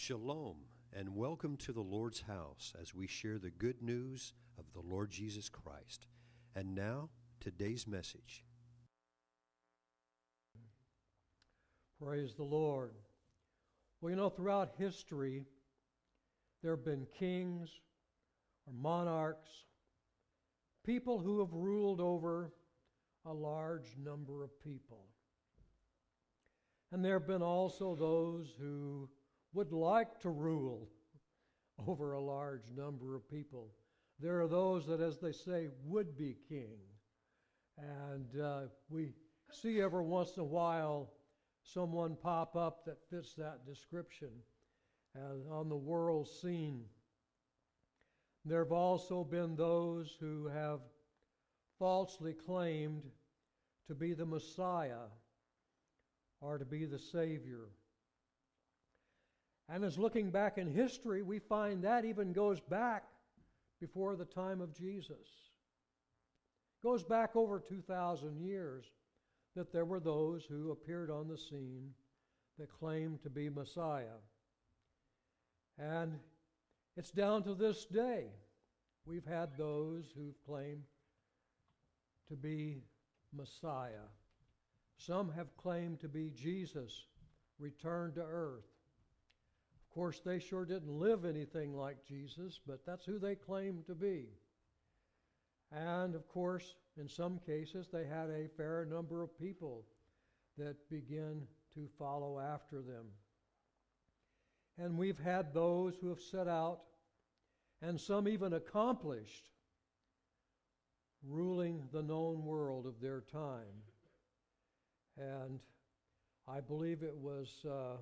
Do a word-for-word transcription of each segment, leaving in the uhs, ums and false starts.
Shalom, and welcome to the Lord's house as we share the good news of the Lord Jesus Christ. And now, today's message. Praise the Lord. Well, you know, throughout history, there have been kings or monarchs, people who have ruled over a large number of people. And there have been also those who would like to rule over a large number of people. There are those that, as they say, would be king. And uh, we see every once in a while someone pop up that fits that description uh, on the world scene. There have also been those who have falsely claimed to be the Messiah or to be the Savior. And as looking back in history, we find that even goes back before the time of Jesus. Goes back over two thousand years that there were those who appeared on the scene that claimed to be Messiah. And it's down to this day. We've had those who've claimed to be Messiah. Some have claimed to be Jesus returned to earth. Of course, they sure didn't live anything like Jesus, but that's who they claimed to be. And of course, in some cases, they had a fair number of people that begin to follow after them. And we've had those who have set out, and some even accomplished, ruling the known world of their time. And I believe it was, uh,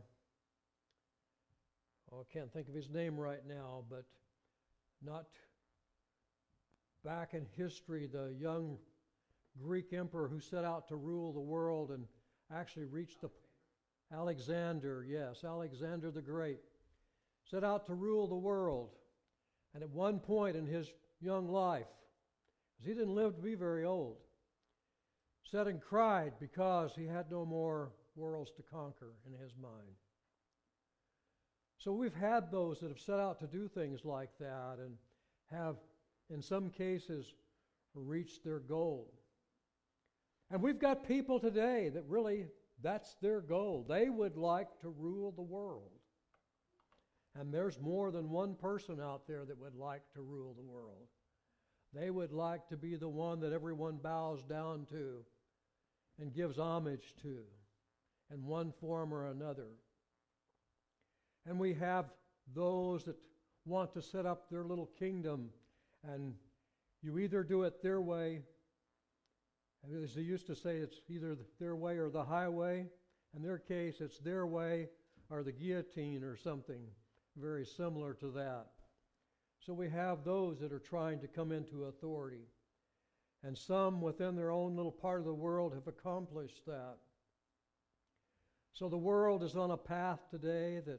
oh, I can't think of his name right now, but not back in history, the young Greek emperor who set out to rule the world and actually reached the Alexander, yes, Alexander the Great, set out to rule the world. And at one point in his young life, because he didn't live to be very old, sat and cried because he had no more worlds to conquer in his mind. So we've had those that have set out to do things like that and have, in some cases, reached their goal. And we've got people today that really, that's their goal. They would like to rule the world. And there's more than one person out there that would like to rule the world. They would like to be the one that everyone bows down to and gives homage to in one form or another. And we have those that want to set up their little kingdom, and you either do it their way, as they used to say, it's either their way or the highway. In their case, it's their way or the guillotine or something very similar to that. So we have those that are trying to come into authority. And some within their own little part of the world have accomplished that. So the world is on a path today that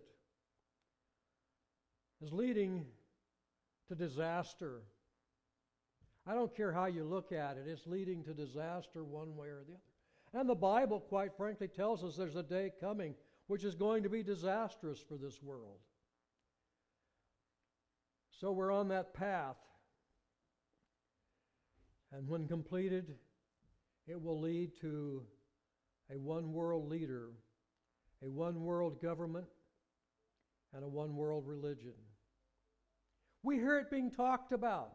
is leading to disaster. I don't care how you look at it, it's leading to disaster one way or the other. And the Bible, quite frankly, tells us there's a day coming which is going to be disastrous for this world. So we're on that path. And when completed, it will lead to a one-world leader, a one-world government, and a one-world religion. We hear it being talked about.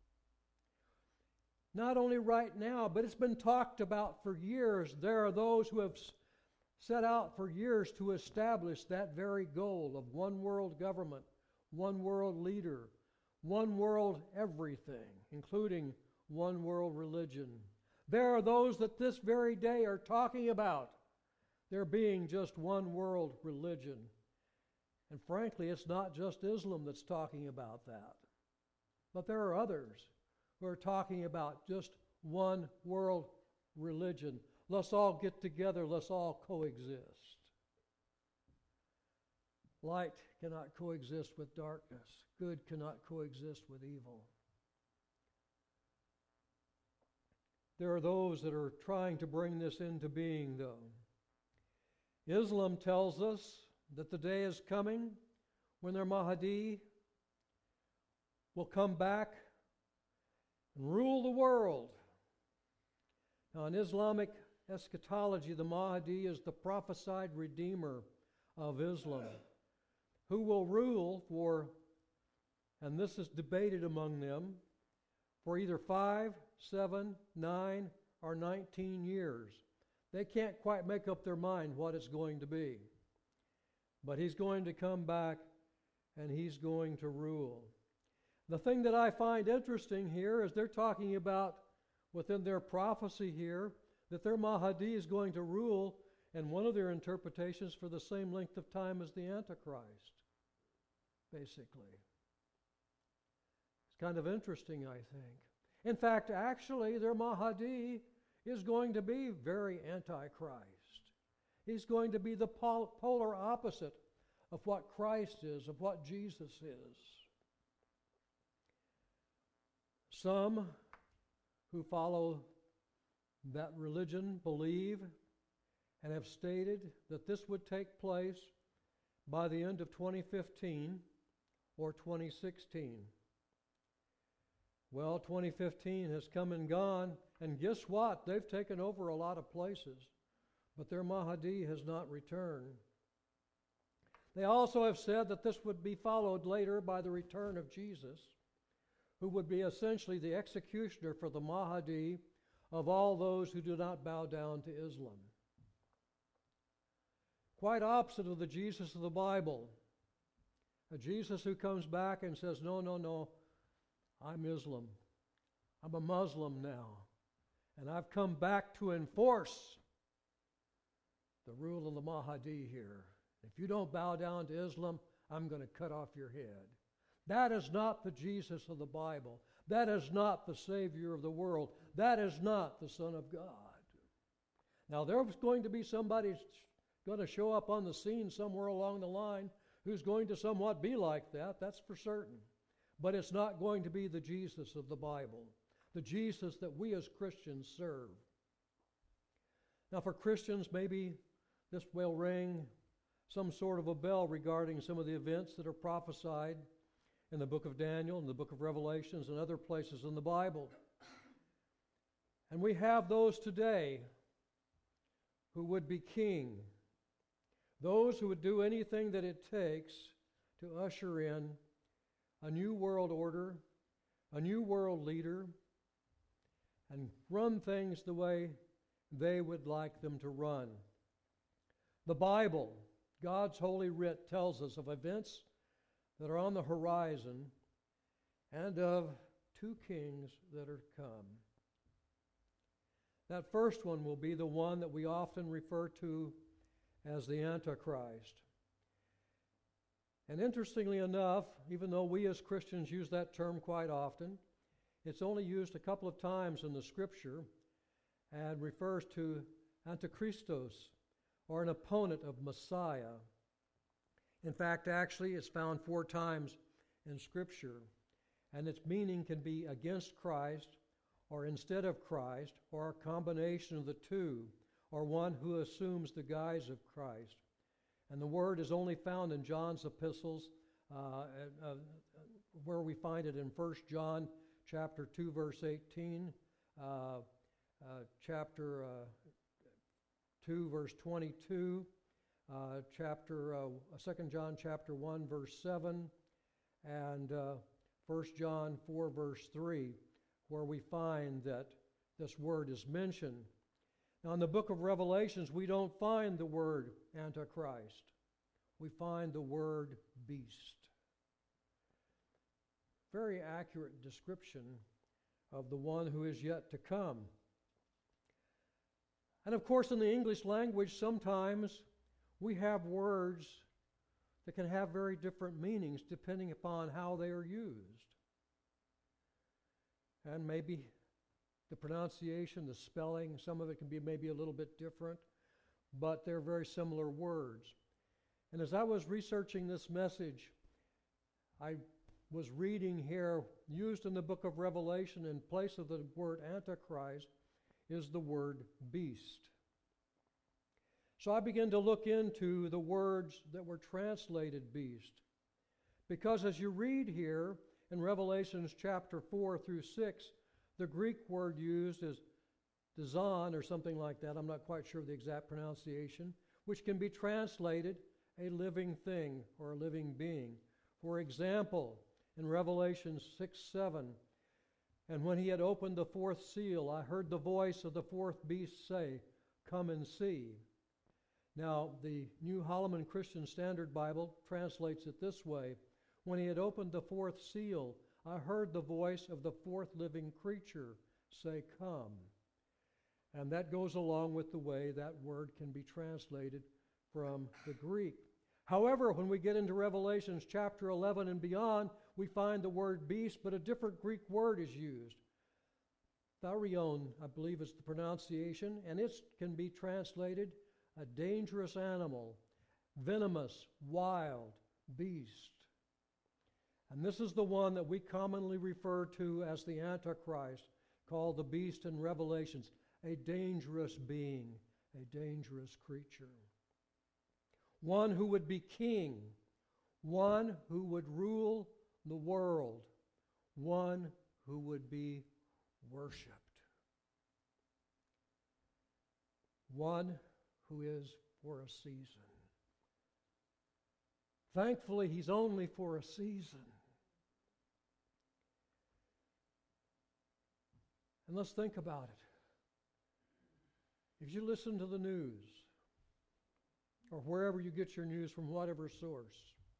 Not only right now, but it's been talked about for years. There are those who have set out for years to establish that very goal of one world government, one world leader, one world everything, including one world religion. There are those that this very day are talking about there being just one world religion. And frankly, it's not just Islam that's talking about that. But there are others who are talking about just one world religion. Let's all get together, let's all coexist. Light cannot coexist with darkness. Good cannot coexist with evil. There are those that are trying to bring this into being, though. Islam tells us that the day is coming when their Mahdi will come back and rule the world. Now, in Islamic eschatology, the Mahdi is the prophesied redeemer of Islam, who will rule for, and this is debated among them, for either five, seven, nine, or nineteen years. They can't quite make up their mind what it's going to be. But he's going to come back and he's going to rule. The thing that I find interesting here is they're talking about, within their prophecy here, that their Mahdi is going to rule, in one of their interpretations, for the same length of time as the Antichrist, basically. It's kind of interesting, I think. In fact, actually, their Mahdi is going to be very Antichrist. He's going to be the pol- polar opposite of what Christ is, of what Jesus is. Some who follow that religion believe and have stated that this would take place by the end of twenty fifteen or twenty sixteen. Well, twenty fifteen has come and gone, and guess what? They've taken over a lot of places, but their Mahdi has not returned. They also have said that this would be followed later by the return of Jesus, who would be essentially the executioner for the Mahdi of all those who do not bow down to Islam. Quite opposite of the Jesus of the Bible. A Jesus who comes back and says, no, no, no, I'm Islam. I'm a Muslim now. And I've come back to enforce the rule of the Mahdi here. If you don't bow down to Islam, I'm going to cut off your head. That is not the Jesus of the Bible. That is not the Savior of the world. That is not the Son of God. Now, there's going to be somebody going to show up on the scene somewhere along the line who's going to somewhat be like that, that's for certain. But it's not going to be the Jesus of the Bible, the Jesus that we as Christians serve. Now, for Christians, maybe this will ring some sort of a bell regarding some of the events that are prophesied in the book of Daniel, in the book of Revelations, and other places in the Bible. And we have those today who would be king, those who would do anything that it takes to usher in a new world order, a new world leader, and run things the way they would like them to run. The Bible, God's holy writ, tells us of events that are on the horizon and of two kings that are come. That first one will be the one that we often refer to as the Antichrist. And interestingly enough, even though we as Christians use that term quite often, it's only used a couple of times in the Scripture and refers to Antichristos, or an opponent of Messiah. In fact, actually, it's found four times in Scripture, and its meaning can be against Christ, or instead of Christ, or a combination of the two, or one who assumes the guise of Christ. And the word is only found in John's epistles, uh, uh, where we find it in First John chapter two, verse eighteen, uh, uh, chapter uh, two, verse twenty-two, uh, chapter uh, Second John chapter one, verse seven, and uh, First John four, verse three, where we find that this word is mentioned. Now, in the book of Revelations, we don't find the word Antichrist. We find the word beast. Very accurate description of the one who is yet to come. And of course, in the English language, sometimes we have words that can have very different meanings depending upon how they are used. And maybe the pronunciation, the spelling, some of it can be maybe a little bit different, but they're very similar words. And as I was researching this message, I was reading here, used in the book of Revelation in place of the word Antichrist, is the word beast. So I began to look into the words that were translated beast. Because as you read here in Revelations chapter four through six, the Greek word used is dizon or something like that. I'm not quite sure of the exact pronunciation, which can be translated a living thing or a living being. For example, in Revelation six seven, and when he had opened the fourth seal, I heard the voice of the fourth beast say, "Come and see." Now, the New Holloman Christian Standard Bible translates it this way: when he had opened the fourth seal, I heard the voice of the fourth living creature say, "Come." And that goes along with the way that word can be translated from the Greek. However, when we get into Revelations chapter eleven and beyond, we find the word beast, but a different Greek word is used. Tharion, I believe is the pronunciation, and it can be translated a dangerous animal, venomous, wild beast. And this is the one that we commonly refer to as the Antichrist, called the beast in Revelations, a dangerous being, a dangerous creature. One who would be king, one who would rule the world, one who would be worshipped, one who is for a season. Thankfully, he's only for a season. And let's think about it. If you listen to the news, or wherever you get your news from whatever source,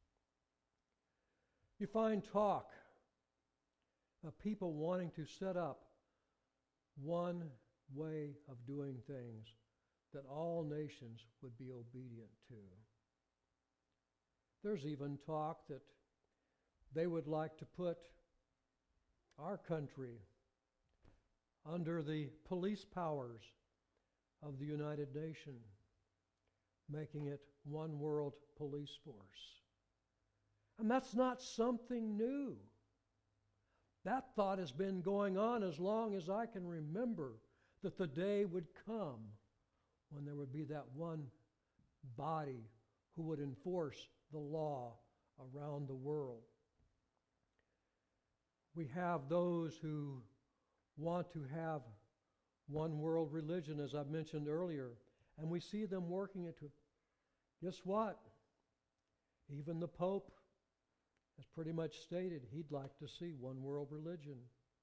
you find talk of people wanting to set up one way of doing things that all nations would be obedient to. There's even talk that they would like to put our country under the police powers of the United Nations, making it one world police force. And that's not something new. That thought has been going on as long as I can remember, that the day would come when there would be that one body who would enforce the law around the world. We have those who want to have one world religion, as I mentioned earlier, and we see them working it to. Guess what? Even the Pope has pretty much stated he'd like to see one world religion.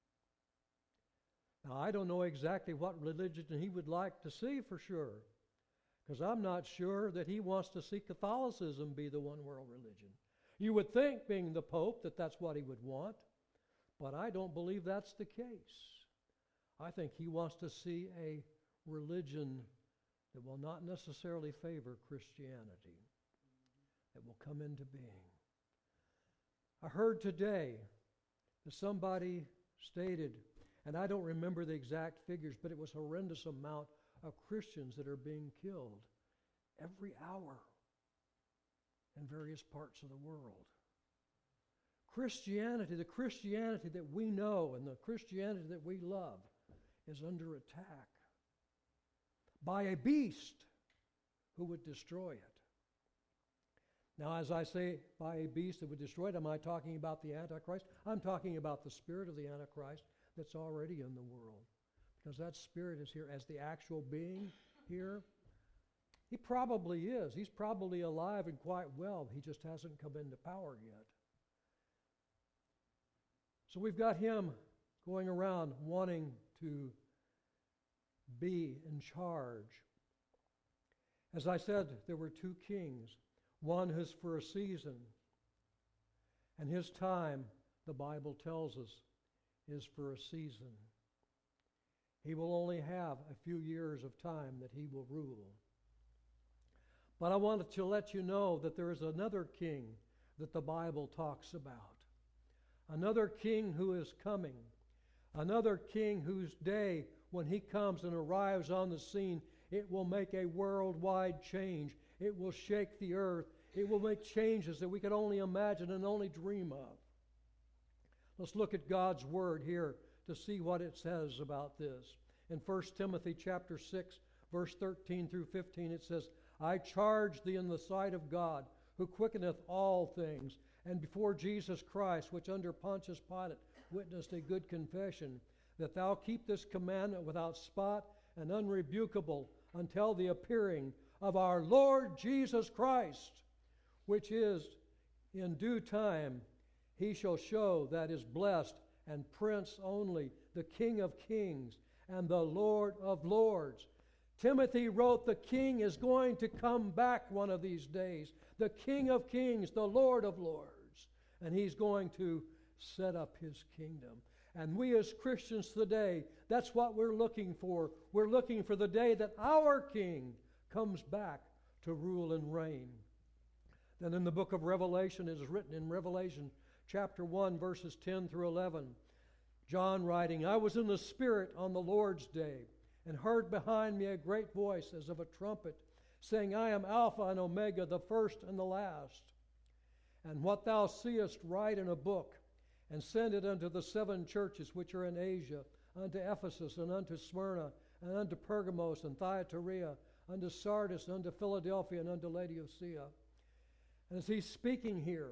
Now, I don't know exactly what religion he would like to see for sure, because I'm not sure that he wants to see Catholicism be the one world religion. You would think, being the Pope, that that's what he would want, but I don't believe that's the case. I think he wants to see a religion that will not necessarily favor Christianity, that will come into being. I heard today that somebody stated, and I don't remember the exact figures, but it was a horrendous amount of Christians that are being killed every hour in various parts of the world. Christianity, the Christianity that we know and the Christianity that we love, is under attack by a beast who would destroy it. Now, as I say, by a beast that would destroy it, am I talking about the Antichrist? I'm talking about the spirit of the Antichrist that's already in the world, because that spirit is here as the actual being here. He probably is. He's probably alive and quite well. He just hasn't come into power yet. So we've got him going around wanting to be in charge. As I said, there were two kings. One who's for a season, and his time, the Bible tells us, is for a season. He will only have a few years of time that he will rule. But I wanted to let you know that there is another king that the Bible talks about. Another king who is coming. Another king whose day, when he comes and arrives on the scene, it will make a worldwide change. It will shake the earth. It will make changes that we could only imagine and only dream of. Let's look at God's word here to see what it says about this. In First Timothy chapter six, verse thirteen through fifteen, it says, I charge thee in the sight of God, who quickeneth all things, and before Jesus Christ, which under Pontius Pilate witnessed a good confession, that thou keep this commandment without spot and unrebukable until the appearing of our Lord Jesus Christ, which is in due time he shall show that is blessed and Prince only, the King of kings and the Lord of lords. Timothy wrote the King is going to come back one of these days. The King of kings, the Lord of lords. And he's going to set up his kingdom. And we as Christians today, that's what we're looking for. We're looking for the day that our King comes back to rule and reign. Then in the book of Revelation, it is written in Revelation chapter one, verses ten through eleven, John writing, I was in the Spirit on the Lord's day, and heard behind me a great voice as of a trumpet, saying, I am Alpha and Omega, the first and the last. And what thou seest write in a book, and send it unto the seven churches which are in Asia, unto Ephesus, and unto Smyrna, and unto Pergamos, and Thyatira, unto Sardis, and unto Philadelphia, and unto Laodicea. And as he's speaking here,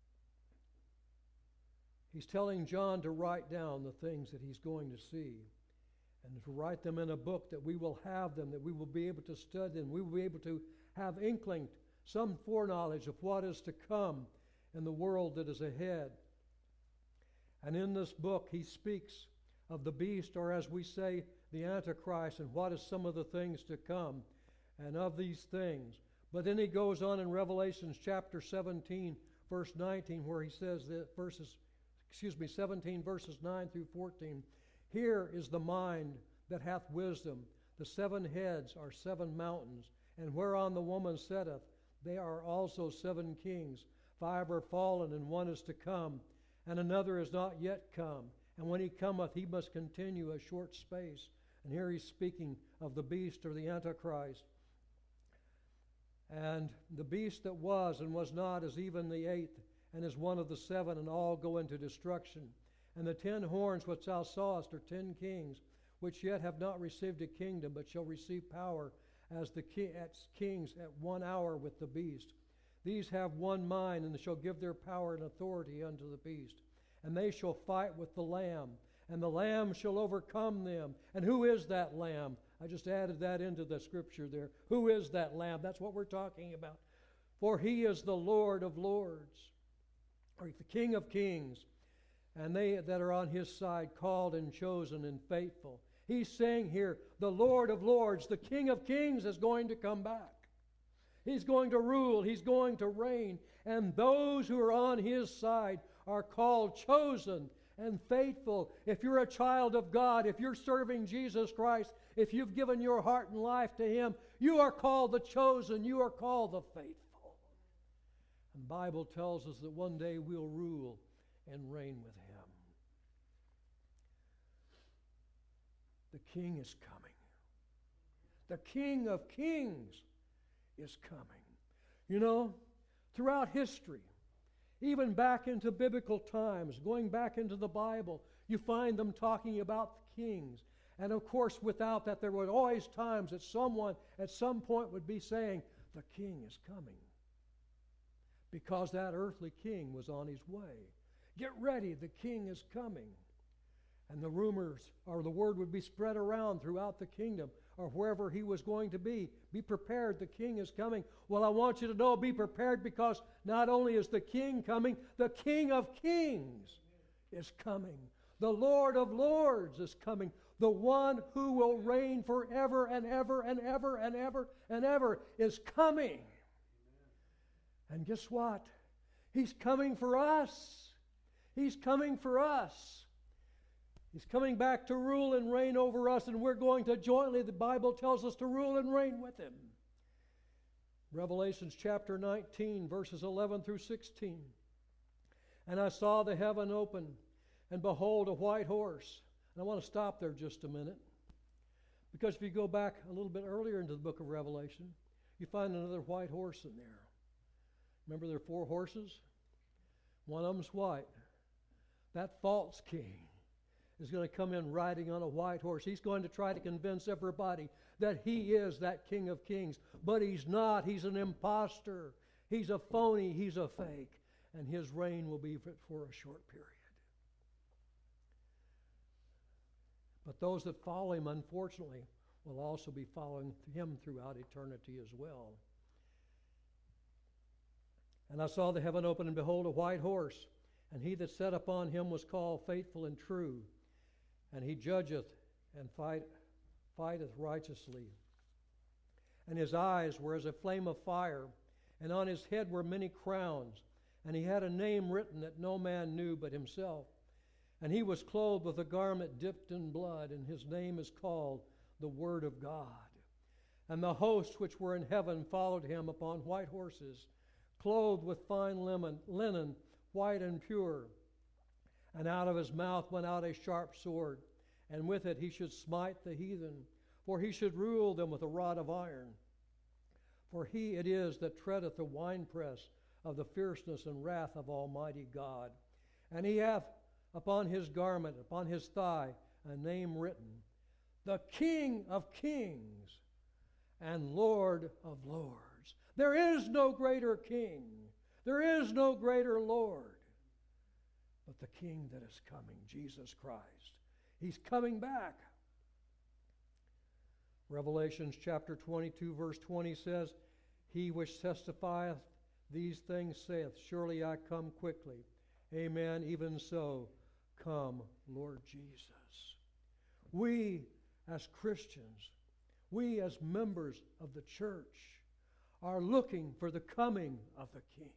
he's telling John to write down the things that he's going to see, and to write them in a book that we will have them, that we will be able to study, and we will be able to have inkling, some foreknowledge of what is to come in the world that is ahead. And in this book, he speaks of the beast, or as we say, the Antichrist, and what is some of the things to come, and of these things. But then he goes on in Revelation chapter seventeen, verse nineteen, where he says that verses, excuse me, seventeen verses nine through fourteen. Here is the mind that hath wisdom. The seven heads are seven mountains, and whereon the woman sitteth, they are also seven kings. Five are fallen, and one is to come, and another is not yet come. And when he cometh, he must continue a short space. And here he's speaking of the beast, or the Antichrist. And the beast that was and was not is even the eighth, and is one of the seven, and all go into destruction. And the ten horns which thou sawest are ten kings, which yet have not received a kingdom, but shall receive power as the ki- as kings at one hour with the beast. These have one mind, and shall give their power and authority unto the beast. And they shall fight with the Lamb, and the Lamb shall overcome them. And who is that Lamb? I just added that into the scripture there. Who is that Lamb? That's what we're talking about. For he is the Lord of lords, or the King of kings, and they that are on his side, called and chosen and faithful. He's saying here, the Lord of lords, the King of kings is going to come back. He's going to rule. He's going to reign. And those who are on his side are called chosen and faithful. If you're a child of God, if you're serving Jesus Christ, if you've given your heart and life to him, you are called the chosen. You are called the faithful. And the Bible tells us that one day we'll rule and reign with him. The King is coming. The King of kings is coming. You know, throughout history, even back into biblical times, going back into the Bible, you find them talking about the kings. And of course, without that, there were always times that someone at some point would be saying, the king is coming. Because that earthly king was on his way. Get ready, the king is coming. And the rumors, or the word would be spread around throughout the kingdom, or wherever he was going to be. Be prepared, the king is coming. Well, I want you to know, be prepared, because not only is the king coming, the King of kings is coming. The Lord of lords is coming. The one who will reign forever and ever and ever and ever and ever is coming. And guess what? He's coming for us. He's coming for us. He's coming back to rule and reign over us, and we're going to jointly, the Bible tells us, to rule and reign with him. Revelations chapter nineteen, verses eleven through sixteen. And I saw the heaven open, and behold, a white horse. And I want to stop there just a minute, because if you go back a little bit earlier into the book of Revelation, you find another white horse in there. Remember, there are four horses? One of them's white. That false king is going to come in riding on a white horse. He's going to try to convince everybody that he is that King of kings. But he's not. He's an imposter. He's a phony. He's a fake. And his reign will be for a short period. But those that follow him, unfortunately, will also be following him throughout eternity as well. And I saw the heaven open, and behold, a white horse. And he that sat upon him was called Faithful and True. And he judgeth and fight, fighteth righteously. And his eyes were as a flame of fire, and on his head were many crowns. And he had a name written that no man knew but himself. And he was clothed with a garment dipped in blood, and his name is called the Word of God. And the hosts which were in heaven followed him upon white horses, clothed with fine linen, linen, white and pure. And out of his mouth went out a sharp sword, and with it he should smite the heathen, for he should rule them with a rod of iron. For he it is that treadeth the winepress of the fierceness and wrath of Almighty God. And he hath upon his garment, upon his thigh, a name written, the King of Kings and Lord of Lords. There is no greater King. There is no greater Lord. But the King that is coming, Jesus Christ. He's coming back. Revelations chapter twenty-two, verse twenty says, He which testifieth these things saith, Surely I come quickly. Amen. Even so, come, Lord Jesus. We as Christians, we as members of the church, are looking for the coming of the King.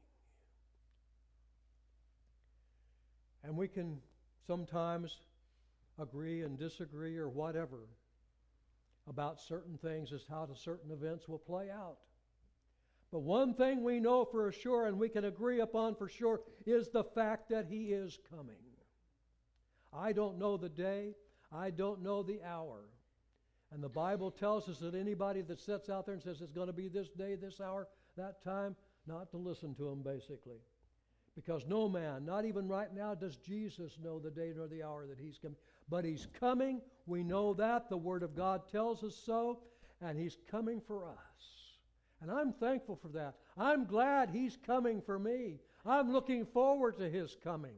And we can sometimes agree and disagree or whatever about certain things as how the certain events will play out. But one thing we know for sure and we can agree upon for sure is the fact that he is coming. I don't know the day. I don't know the hour. And the Bible tells us that anybody that sits out there and says it's going to be this day, this hour, that time, not to listen to him basically. Because no man, not even right now, does Jesus know the day nor the hour that he's coming. But he's coming. We know that. The Word of God tells us so. And he's coming for us. And I'm thankful for that. I'm glad he's coming for me. I'm looking forward to his coming.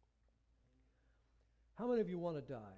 How many of you want to die?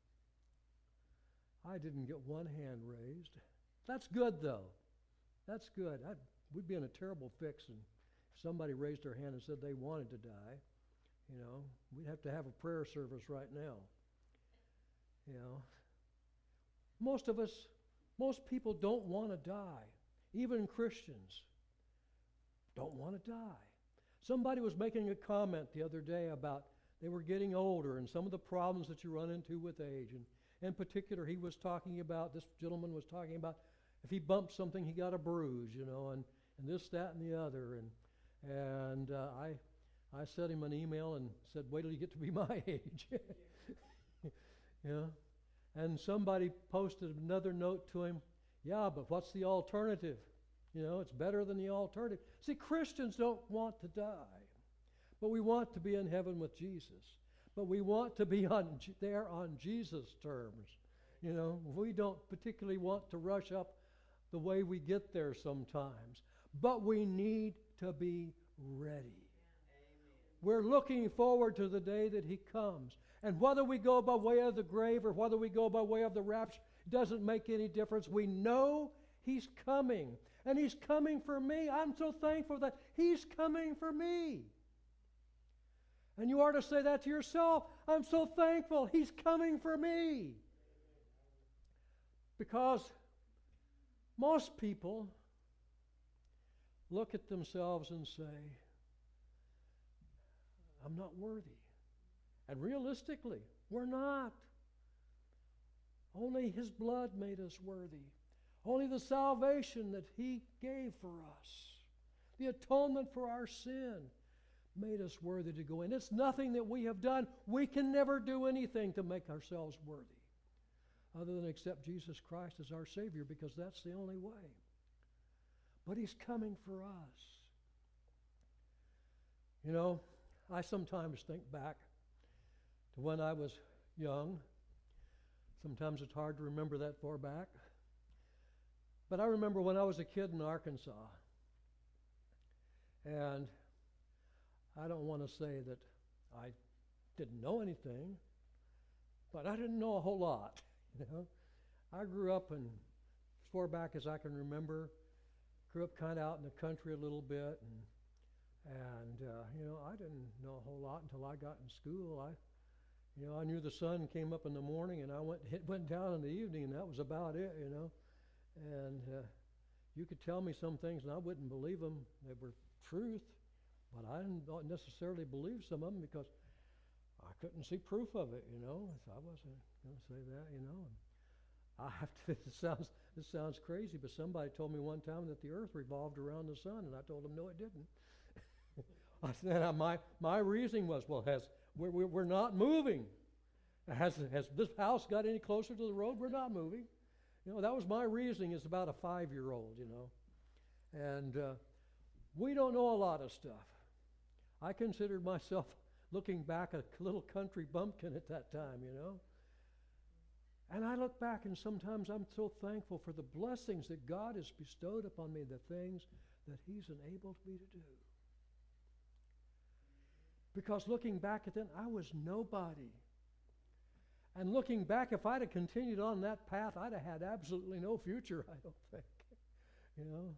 I didn't get one hand raised. That's good, though. That's good. I'd, we'd be in a terrible fix and if somebody raised their hand and said they wanted to die. You know, we'd have to have a prayer service right now. You know, most of us, most people don't want to die. Even Christians don't want to die. Somebody was making a comment the other day about they were getting older and some of the problems that you run into with age. And in particular, he was talking about, this gentleman was talking about if he bumped something, he got a bruise, you know, and, and this, that, and the other. And and uh, I I sent him an email and said, wait till you get to be my age. Yeah. And somebody posted another note to him, yeah, but what's the alternative? You know, it's better than the alternative. See, Christians don't want to die, but we want to be in heaven with Jesus. But we want to be on there on Jesus' terms. You know, we don't particularly want to rush up the way we get there sometimes. But we need to be ready. Amen. We're looking forward to the day that he comes. And whether we go by way of the grave or whether we go by way of the rapture, it doesn't make any difference. We know he's coming. And he's coming for me. I'm so thankful that he's coming for me. And you are to say that to yourself. I'm so thankful he's coming for me. Because most people look at themselves and say, I'm not worthy. And realistically, we're not. Only his blood made us worthy. Only the salvation that he gave for us, the atonement for our sin, made us worthy to go in. It's nothing that we have done. We can never do anything to make ourselves worthy other than accept Jesus Christ as our Savior, because that's the only way. But he's coming for us. You know, I sometimes think back to when I was young. Sometimes it's hard to remember that far back. But I remember when I was a kid in Arkansas. And I don't want to say that I didn't know anything, but I didn't know a whole lot. You know, I grew up, and as far back as I can remember, grew up kind of out in the country a little bit, and and uh, you know, I didn't know a whole lot until I got in school. I, you know, I knew the sun came up in the morning, and I went it went down in the evening, and that was about it. You know, and uh, you could tell me some things, and I wouldn't believe them. They were truth, but I didn't necessarily believe some of them because I couldn't see proof of it. You know, so I wasn't going to say that. You know, and I have to. It sounds this sounds crazy, but somebody told me one time that the earth revolved around the sun, and I told them no, it didn't. I said my my reasoning was, well, has we're we're, we're not moving. Has has this house got any closer to the road? We're not moving. You know, that was my reasoning as about a five-year-old. You know, and uh, we don't know a lot of stuff. I considered myself, looking back, a little country bumpkin at that time. You know. And I look back, and sometimes I'm so thankful for the blessings that God has bestowed upon me, the things that He's enabled me to do. Because looking back at then, I was nobody. And looking back, if I'd have continued on that path, I'd have had absolutely no future, I don't think. You know?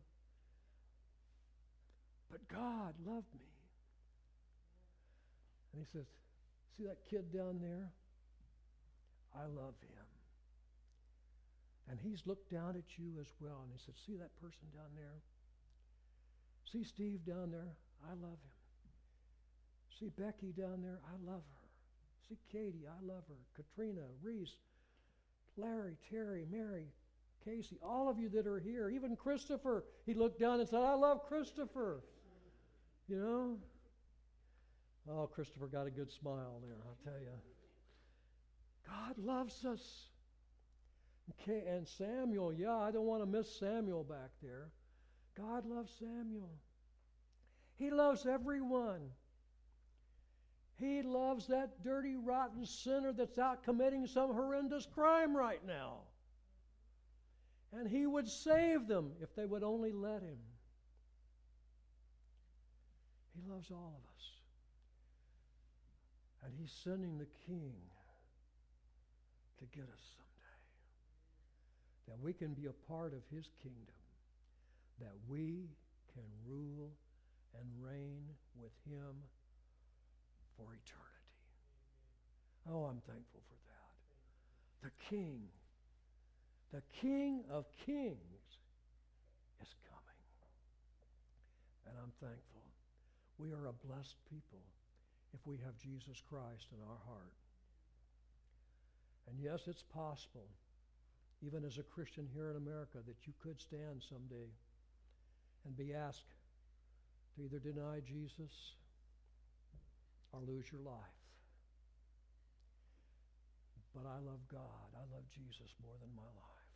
But God loved me. And He says, see that kid down there? I love him. And He's looked down at you as well. And He said, see that person down there? See Steve down there? I love him. See Becky down there? I love her. See Katie? I love her. Katrina, Reese, Larry, Terry, Mary, Casey, all of you that are here, even Christopher. He looked down and said, I love Christopher. You know? Oh, Christopher got a good smile there, I'll tell you. God loves us. Okay, and Samuel, yeah, I don't want to miss Samuel back there. God loves Samuel. He loves everyone. He loves that dirty, rotten sinner that's out committing some horrendous crime right now. And He would save them if they would only let Him. He loves all of us. And He's sending the King to get us someday. That we can be a part of His kingdom. That we can rule and reign with Him for eternity. Oh, I'm thankful for that. The King, the King of Kings is coming. And I'm thankful. We are a blessed people if we have Jesus Christ in our heart. And yes, it's possible, even as a Christian here in America, that you could stand someday and be asked to either deny Jesus or lose your life. But I love God. I love Jesus more than my life.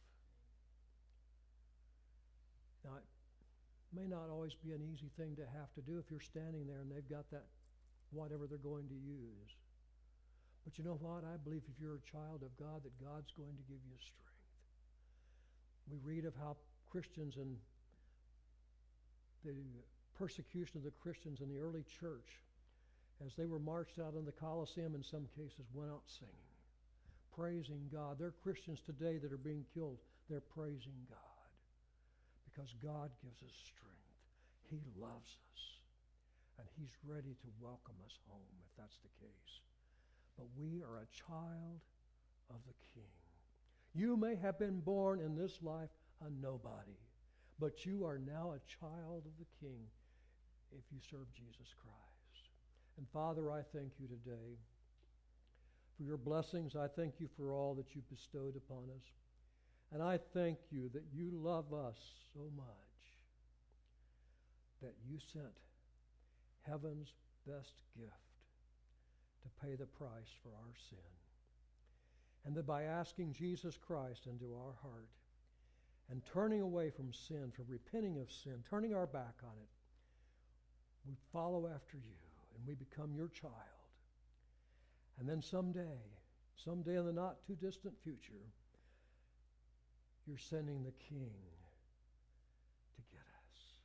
Now, it may not always be an easy thing to have to do if you're standing there and they've got that whatever they're going to use. But you know what? I believe if you're a child of God, that God's going to give you strength. We read of how Christians and the persecution of the Christians in the early church, as they were marched out in the Colosseum, in some cases, went out singing, praising God. There are Christians today that are being killed. They're praising God because God gives us strength. He loves us, and He's ready to welcome us home if that's the case. But we are a child of the King. You may have been born in this life a nobody, but you are now a child of the King if you serve Jesus Christ. And Father, I thank you today for your blessings. I thank you for all that you've bestowed upon us. And I thank you that you love us so much that you sent heaven's best gift to pay the price for our sin. And that by asking Jesus Christ into our heart and turning away from sin, from repenting of sin, turning our back on it, we follow after you and we become your child. And then someday, someday in the not too distant future, you're sending the King to get us.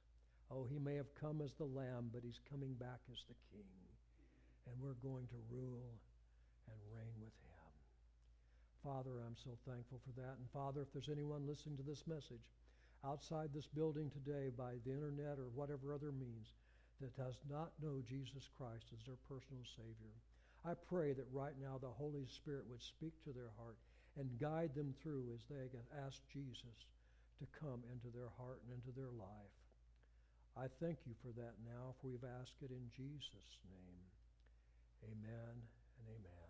Oh, he may have come as the lamb, but he's coming back as the king. And we're going to rule and reign with him. Father, I'm so thankful for that. And Father, if there's anyone listening to this message outside this building today by the internet or whatever other means that does not know Jesus Christ as their personal Savior, I pray that right now the Holy Spirit would speak to their heart and guide them through as they ask Jesus to come into their heart and into their life. I thank you for that now, for we've asked it in Jesus' name. Amen and amen.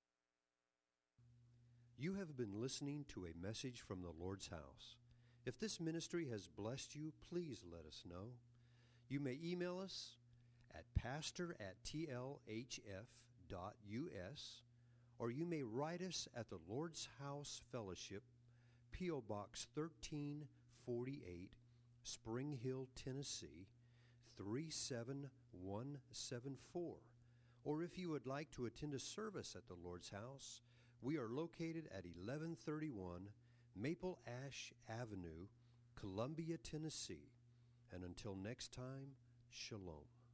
You have been listening to a message from the Lord's house. If this ministry has blessed you, please let us know. You may email us at pastor at t l h f dot u s, or you may write us at the Lord's House Fellowship, P O Box thirteen forty-eight, Spring Hill, Tennessee, three seven one seven four. Or if you would like to attend a service at the Lord's House, we are located at eleven thirty-one Maple Ash Avenue, Columbia, Tennessee. And until next time, shalom.